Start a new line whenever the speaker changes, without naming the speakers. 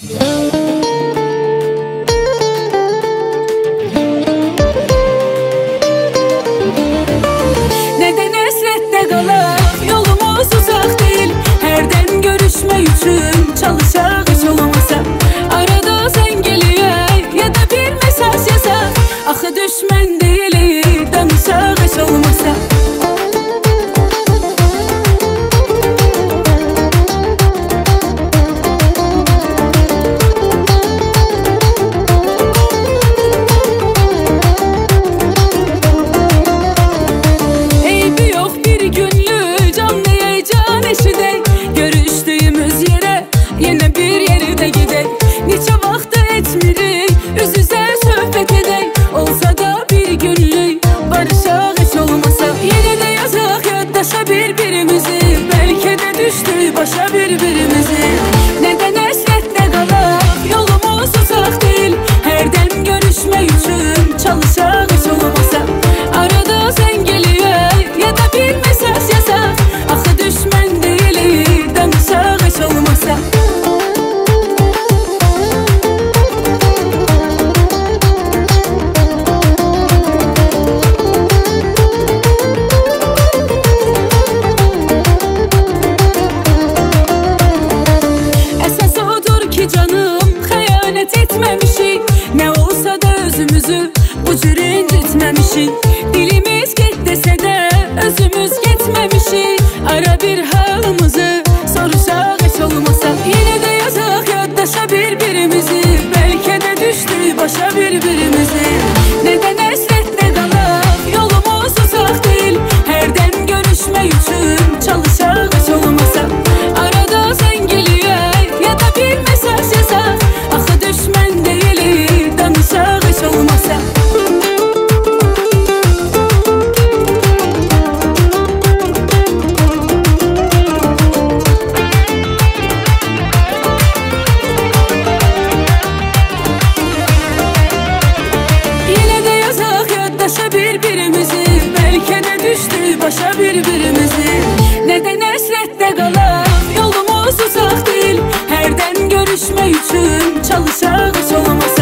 Neden esrette qalaq, yolumuz uzaq deyil. Hərdən görüşmək üçün çalışaq heç olmasa. Arada zəng eləyək, ya da bir mesaj yazaq. Axı düşmən deyilik, danışaq heç olmasa. Başa birbirimizi. Neden esrette qalaq, yolumuz uzaq deyil. Hərdən görüşmək üçün çalışaq heç olmasa. Arada zəng eləyək, ya da bir mesaj yazaq. Axı düşmən deyilik, danışaq heç olmasa. Ne olsa da özümüzü bu cür incitmemişik. Dilimiz get desə də özümüz getmemişik. Ara bir halımızı soruşaq heç olmasa. Yine de yazaq yaddaşa birbirimizi. Belki de düştük başa birbirimizi. Neden esrette qalaq, yolumuz uzaq deyil. Hərdən görüşmək üçün çalışaq heç olmasa. Arada zəng eləyək, ya da bir mesaj yazaq. Axı düşmən deyilik, danışaq heç olmasa. Yine de yazaq yaddaşa birbirimizi. Belki de düştük başa birbirimizi. Neden esrette qalaq, yolumuz uzaq deyil. Hərdən görüşmək üçün çalışaq heç olmasa.